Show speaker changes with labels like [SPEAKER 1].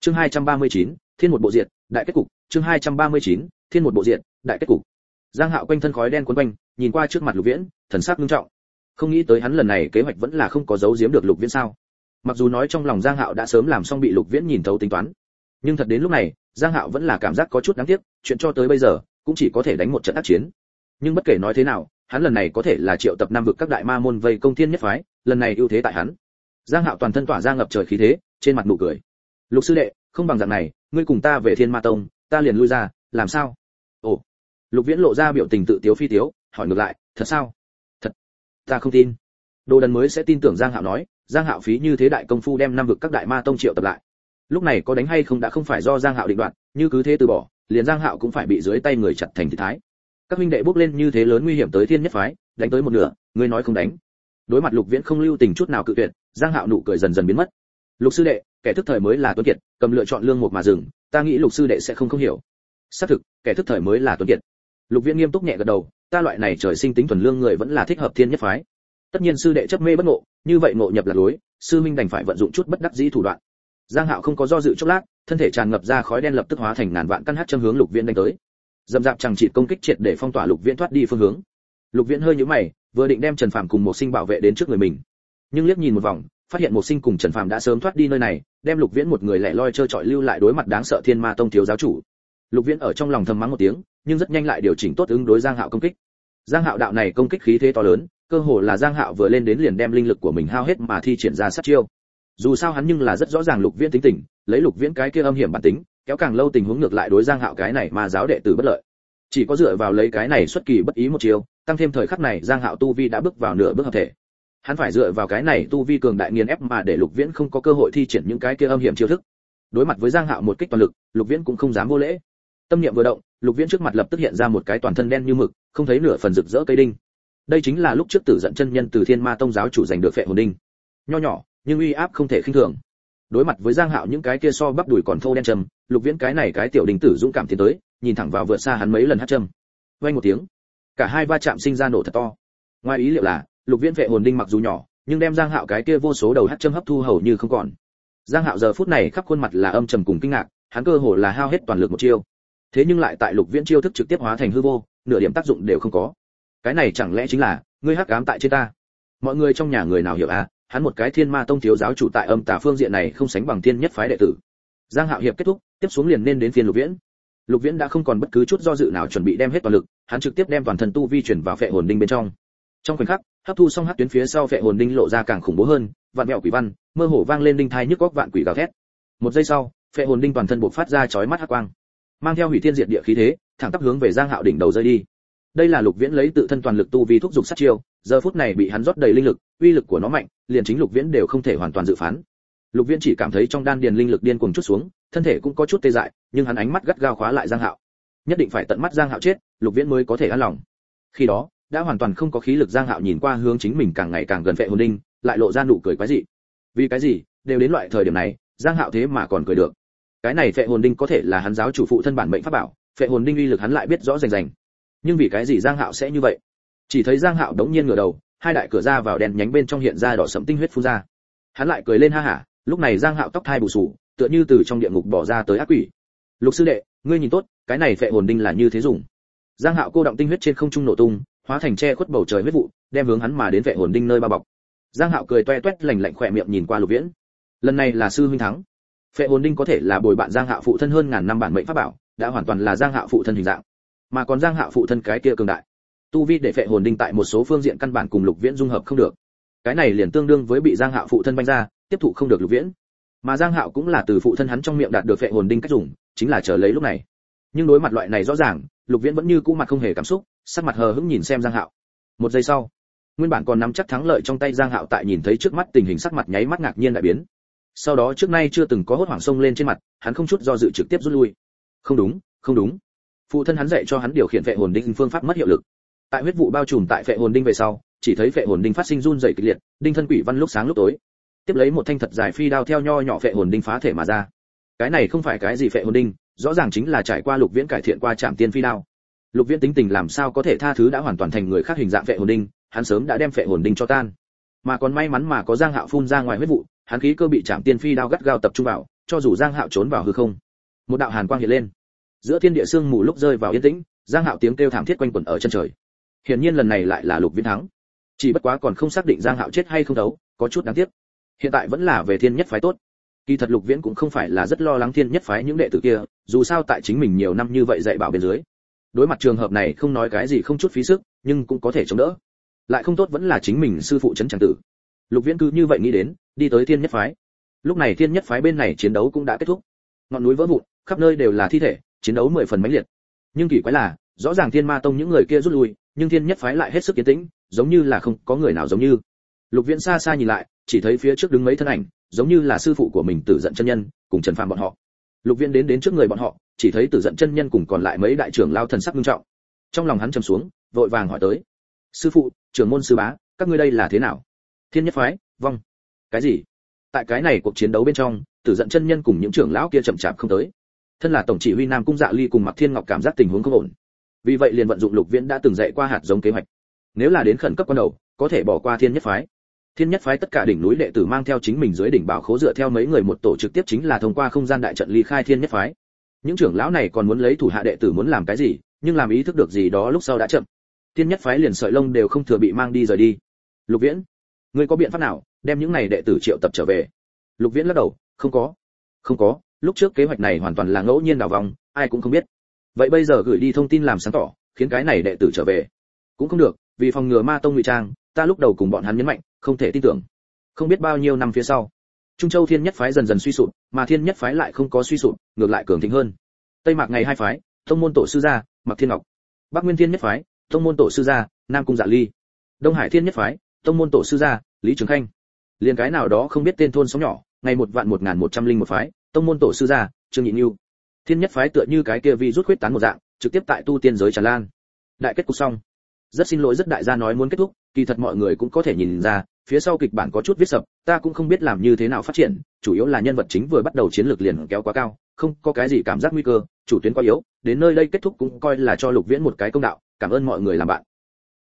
[SPEAKER 1] Chương 239, Thiên một bộ diện, đại kết cục. Chương 239, Thiên một bộ diện, đại kết cục. Giang Hạo quanh thân khói đen quấn quanh, nhìn qua trước mặt Lục Viễn, thần sắc nghiêm trọng. Không nghĩ tới hắn lần này kế hoạch vẫn là không có giấu giếm được Lục Viễn sao? Mặc dù nói trong lòng Giang Hạo đã sớm làm xong bị Lục Viễn nhìn thấu tính toán, nhưng thật đến lúc này, Giang Hạo vẫn là cảm giác có chút đáng tiếc, chuyện cho tới bây giờ cũng chỉ có thể đánh một trận ác chiến. Nhưng bất kể nói thế nào, hắn lần này có thể là triệu tập năm vực các đại ma môn vây công Thiên nhất phái, lần này ưu thế tại hắn. Giang Hạo toàn thân tỏa ra ngập trời khí thế, trên mặt nụ cười. Lục sư đệ, không bằng dạng này, ngươi cùng ta về Thiên Ma Tông, ta liền lui ra, làm sao? Ồ. Lục Viễn lộ ra biểu tình tự tiếu phi tiếu, hỏi ngược lại, thật sao? Thật. Ta không tin. Đồ Đần mới sẽ tin tưởng Giang Hạo nói, Giang Hạo phí như thế đại công phu đem năm vực các đại ma tông triệu tập lại. Lúc này có đánh hay không đã không phải do Giang Hạo định đoạt, như cứ thế từ bỏ, liền Giang Hạo cũng phải bị dưới tay người chặt thành thịt thái. Các huynh đệ bước lên như thế lớn nguy hiểm tới Thiên nhất phái, đánh tới một nửa, ngươi nói không đánh. Đối mặt Lục Viễn không lưu tình chút nào cự tuyệt, Giang Hạo nụ cười dần dần biến mất. Lục sư đệ, kẻ thức thời mới là tuấn kiệt, cầm lựa chọn lương một mà dừng, ta nghĩ Lục sư đệ sẽ không hiểu. Xác thực, kẻ thức thời mới là tuấn kiệt. Lục Viễn nghiêm túc nhẹ gật đầu, ta loại này trời sinh tính thuần lương người vẫn là thích hợp Thiên nhất phái. Tất nhiên sư đệ chấp mê bất ngộ, như vậy ngộ nhập lạc lối, sư minh đành phải vận dụng chút bất đắc dĩ thủ đoạn. Giang Hạo không có do dự chốc lát, thân thể tràn ngập ra khói đen lập tức hóa thành ngàn vạn căn hắc châm hướng Lục Viễn đánh tới. Dầm dạp chẳng chịt công kích triệt để phong tỏa Lục Viễn thoát đi phương hướng. Lục Viễn hơi nhíu mày, vừa định đem Trần Phàm cùng Mộc Sinh bảo vệ đến trước người mình, nhưng liếc nhìn một vòng, phát hiện Mộc Sinh cùng Trần Phàm đã sớm thoát đi nơi này, đem Lục Viễn một người lẻ loi chơi chọi lưu lại đối mặt đáng sợ Thiên Ma Tông thiếu giáo chủ. Lục Viễn ở trong lòng thầm mắng một tiếng, nhưng rất nhanh lại điều chỉnh tốt ứng đối Giang Hạo công kích. Giang Hạo đạo này công kích khí thế to lớn, cơ hồ là Giang Hạo vừa lên đến liền đem linh lực của mình hao hết mà thi triển ra sát chiêu. Dù sao hắn nhưng là rất rõ ràng Lục Viễn tính tình, lấy Lục Viễn cái kia âm hiểm bản tính, kéo càng lâu tình huống ngược lại đối Giang Hạo cái này mà giáo đệ tử bất lợi. Chỉ có dựa vào lấy cái này xuất kỳ bất ý một chiêu, tăng thêm thời khắc này Giang Hạo tu vi đã bước vào nửa bước hợp thể. Hắn phải dựa vào cái này tu vi cường đại nghiền ép mà để Lục Viễn không có cơ hội thi triển những cái kia âm hiểm chiêu thức. Đối mặt với Giang Hạo một kích toàn lực, Lục Viễn cũng không dám vô lễ. Tâm niệm vừa động, Lục Viễn trước mặt lập tức hiện ra một cái toàn thân đen như mực, không thấy nửa phần rực rỡ cây đinh. Đây chính là lúc trước Tử Giận chân nhân từ Thiên Ma Tông giáo chủ giành được Phệ Hồn Đinh. Nho nhỏ, nhưng uy áp không thể khinh thường. Đối mặt với Giang Hạo những cái kia so bắp đùi còn thô đen trầm, Lục Viễn cái này cái tiểu đình tử dũng cảm tiến tới, nhìn thẳng vào vượt xa hắn mấy lần hất châm. Vang một tiếng, cả hai va chạm sinh ra nổ thật to. Ngoài ý liệu là, Lục Viễn Phệ Hồn Đinh mặc dù nhỏ, nhưng đem Giang Hạo cái kia vô số đầu hất châm hấp thu hầu như không còn. Giang Hạo giờ phút này khắp khuôn mặt là âm trầm cùng kinh ngạc, hắn cơ hồ là hao hết toàn lực một chiêu. Thế nhưng lại tại Lục Viễn chiêu thức trực tiếp hóa thành hư vô, nửa điểm tác dụng đều không có. Cái này chẳng lẽ chính là ngươi hắc ám tại trên ta? Mọi người trong nhà người nào hiểu à, hắn một cái Thiên Ma Tông thiếu giáo chủ tại âm tà phương diện này không sánh bằng Thiên nhất phái đệ tử. Giang Hạo hiệp kết thúc, tiếp xuống liền nên đến phiên Lục Viễn. Lục Viễn đã không còn bất cứ chút do dự nào chuẩn bị đem hết toàn lực, hắn trực tiếp đem toàn thân tu vi chuyển vào Phệ Hồn Đinh bên trong. Trong khoảnh khắc, hấp thu xong hắc tuyến phía sau Phệ Hồn Đinh lộ ra càng khủng bố hơn, vạn mẹo quỷ văn, mơ hồ vang lên đinh thai nhức óc vạn quỷ gào thét. Một giây sau, Phệ Hồn Đinh toàn thân bộc phát ra chói mắt hắc quang, mang theo hủy thiên diệt địa khí thế, thẳng tắp hướng về Giang Hạo đỉnh đầu rơi đi. Đây là Lục Viễn lấy tự thân toàn lực tu vi thúc dục sát chiêu, giờ phút này bị hắn rót đầy linh lực, uy lực của nó mạnh, liền chính Lục Viễn đều không thể hoàn toàn dự phán. Lục Viễn chỉ cảm thấy trong đan điền linh lực điên cuồng chút xuống, thân thể cũng có chút tê dại, nhưng hắn ánh mắt gắt gao khóa lại Giang Hạo. Nhất định phải tận mắt Giang Hạo chết, Lục Viễn mới có thể an lòng. Khi đó, đã hoàn toàn không có khí lực Giang Hạo nhìn qua hướng chính mình càng ngày càng gần Phệ Hồn Đinh, lại lộ ra nụ cười quái dị. Vì cái gì, đều đến loại thời điểm này, Giang Hạo thế mà còn cười được. Cái này Phệ Hồn Đinh có thể là hắn giáo chủ phụ thân bản mệnh pháp bảo, Phệ Hồn Đinh uy lực hắn lại biết rõ rành rành. Nhưng vì cái gì Giang Hạo sẽ như vậy? Chỉ thấy Giang Hạo đống nhiên ngửa đầu, hai đại cửa ra vào đèn nhánh bên trong hiện ra đỏ sẫm tinh huyết phun ra. Hắn lại cười lên ha hả, lúc này Giang Hạo tóc thai bù xù, tựa như từ trong địa ngục bỏ ra tới ác quỷ. Lục sư đệ, ngươi nhìn tốt, cái này Phệ Hồn Đinh là như thế dùng. Giang Hạo cô động tinh huyết trên không trung nổ tung, hóa thành che khuất bầu trời huyết vụ, đem hướng hắn mà đến Phệ Hồn Đinh nơi bao bọc. Giang Hạo cười toe toét lạnh lạnh khỏe miệng nhìn qua Lục Viễn. Lần này là sư huynh thắng. Phệ Hồn Đinh có thể là bồi bạn Giang Hạo phụ thân hơn ngàn năm bản mệnh pháp bảo, đã hoàn toàn là Giang Hạo phụ thân hình dạng. Mà còn Giang Hạo phụ thân cái kia cường đại, tu vi để Phệ Hồn Đinh tại một số phương diện căn bản cùng Lục Viễn dung hợp không được. Cái này liền tương đương với bị Giang Hạo phụ thân banh ra, tiếp thụ không được Lục Viễn. Mà Giang Hạo cũng là từ phụ thân hắn trong miệng đạt được Phệ Hồn Đinh cách dùng, chính là chờ lấy lúc này. Nhưng đối mặt loại này rõ ràng, Lục Viễn vẫn như cũ mặt không hề cảm xúc, sắc mặt hờ hững nhìn xem Giang Hạo. Một giây sau, nguyên bản còn nắm chắc thắng lợi trong tay Giang Hạo tại nhìn thấy trước mắt tình hình sắc mặt nháy mắt ngạc nhiên đại biến. Sau đó trước nay chưa từng có hốt hoảng xông lên trên mặt, hắn không chút do dự trực tiếp rút lui. Không đúng, không đúng. Phụ thân hắn dạy cho hắn điều khiển Phệ Hồn Đinh phương pháp mất hiệu lực. Tại huyết vụ bao trùm tại Phệ Hồn Đinh về sau, chỉ thấy Phệ Hồn Đinh phát sinh run rẩy kịch liệt, đinh thân quỷ văn lúc sáng lúc tối. Tiếp lấy một thanh thật dài phi đao theo nho nhỏ Phệ Hồn Đinh phá thể mà ra. Cái này không phải cái gì Phệ Hồn Đinh, rõ ràng chính là trải qua Lục Viễn cải thiện qua Trảm Tiên phi đao. Lục Viễn tính tình làm sao có thể tha thứ đã hoàn toàn thành người khác hình dạng Phệ Hồn Đinh, hắn sớm đã đem Phệ Hồn Đinh cho tan. Mà còn may mắn mà có Giang Hạo phun ra ngoài huyết vụ, hắn khí cơ bị Trảm Tiên phi đao gắt gao tập trung vào, cho dù Giang Hạo trốn vào hư không. Một đạo hàn quang hiện lên. Giữa thiên địa sương mù lúc rơi vào yên tĩnh, Giang Hạo tiếng kêu thảm thiết quanh quẩn ở chân trời. Hiển nhiên lần này lại là Lục Viễn thắng. Chỉ bất quá còn không xác định Giang Hạo chết hay không đấu, có chút đáng tiếc. Hiện tại vẫn là về Thiên Nhất phái tốt. Kỳ thật Lục Viễn cũng không phải là rất lo lắng Thiên Nhất phái những đệ tử kia, dù sao tại chính mình nhiều năm như vậy dạy bảo bên dưới. Đối mặt trường hợp này không nói cái gì không chút phí sức, nhưng cũng có thể chống đỡ. Lại không tốt vẫn là chính mình sư phụ trấn chẳng tử. Lục Viễn cứ như vậy nghĩ đến, đi tới Thiên Nhất phái. Lúc này Thiên Nhất phái bên này chiến đấu cũng đã kết thúc. Ngọn núi vỡ vụn, khắp nơi đều là thi thể, chiến đấu 10 phần mãnh liệt. Nhưng kỳ quái là, rõ ràng Thiên Ma tông những người kia rút lui, nhưng Thiên Nhất phái lại hết sức yên tĩnh, giống như là không có người nào giống như. Lục Viễn xa xa nhìn lại, chỉ thấy phía trước đứng mấy thân ảnh, giống như là sư phụ của mình Tử Dận chân nhân, cùng Trần Phàm bọn họ. Lục Viễn đến trước người bọn họ, chỉ thấy Tử Dận chân nhân cùng còn lại mấy đại trưởng lao thần sắc nghiêm trọng. Trong lòng hắn trầm xuống, vội vàng hỏi tới: "Sư phụ, trưởng môn sư bá, các ngươi đây là thế nào?" Thiên Nhất phái, vâng. Cái gì? Tại cái này cuộc chiến đấu bên trong, Tử Dận chân nhân cùng những trưởng lão kia chậm chạp không tới. Thân là tổng chỉ huy Nam cung Dạ Ly cùng Mạc Thiên Ngọc cảm giác tình huống không ổn. Vì vậy liền vận dụng Lục Viễn đã từng dạy qua hạt giống kế hoạch. Nếu là đến khẩn cấp quan đầu, có thể bỏ qua Thiên Nhất phái. Thiên Nhất phái tất cả đỉnh núi đệ tử mang theo chính mình dưới đỉnh bảo khố dựa theo mấy người một tổ trực tiếp chính là thông qua không gian đại trận ly khai Thiên Nhất phái. Những trưởng lão này còn muốn lấy thủ hạ đệ tử muốn làm cái gì, nhưng làm ý thức được gì đó lúc sau đã chậm. Thiên Nhất phái liền sợi lông đều không thừa bị mang đi rời đi. Lục Viễn, ngươi có biện pháp nào đem những này đệ tử triệu tập trở về? Lục Viễn lắc đầu, không có, lúc trước kế hoạch này hoàn toàn là ngẫu nhiên đảo vòng, ai cũng không biết. Vậy bây giờ gửi đi thông tin làm sáng tỏ, khiến cái này đệ tử trở về, cũng không được, vì phòng ngừa ma tông ngụy trang, ta lúc đầu cùng bọn hắn nhấn mạnh, không thể tin tưởng. Không biết bao nhiêu năm phía sau, Trung Châu Thiên Nhất phái dần dần suy sụp, mà Thiên Nhất phái lại không có suy sụp, ngược lại cường thịnh hơn. Tây Mạc ngày hai phái, tông môn tổ sư gia, Mạc Thiên Ngọc. Bắc Nguyên Thiên Nhất phái, tông môn tổ sư gia, Nam Cung Dạ Ly. Đông Hải Thiên Nhất phái, tông môn tổ sư gia, Lý Trường Khanh. Liên cái nào đó không biết tên thôn sóng nhỏ, ngày 1.10101 phái, tông môn tổ sư gia, Trương Nhị Nưu. Thiên Nhất phái tựa như cái kia vi rút khuyết tán một dạng, trực tiếp tại tu tiên giới tràn lan. Đại kết cục xong. Rất xin lỗi rất đại gia nói muốn kết thúc, kỳ thật mọi người cũng có thể nhìn ra, phía sau kịch bản có chút viết sập, ta cũng không biết làm như thế nào phát triển, chủ yếu là nhân vật chính vừa bắt đầu chiến lược liền kéo quá cao, không có cái gì cảm giác nguy cơ, chủ tuyến quá yếu, đến nơi đây kết thúc cũng coi là cho Lục Viễn một cái công đạo, cảm ơn mọi người làm bạn.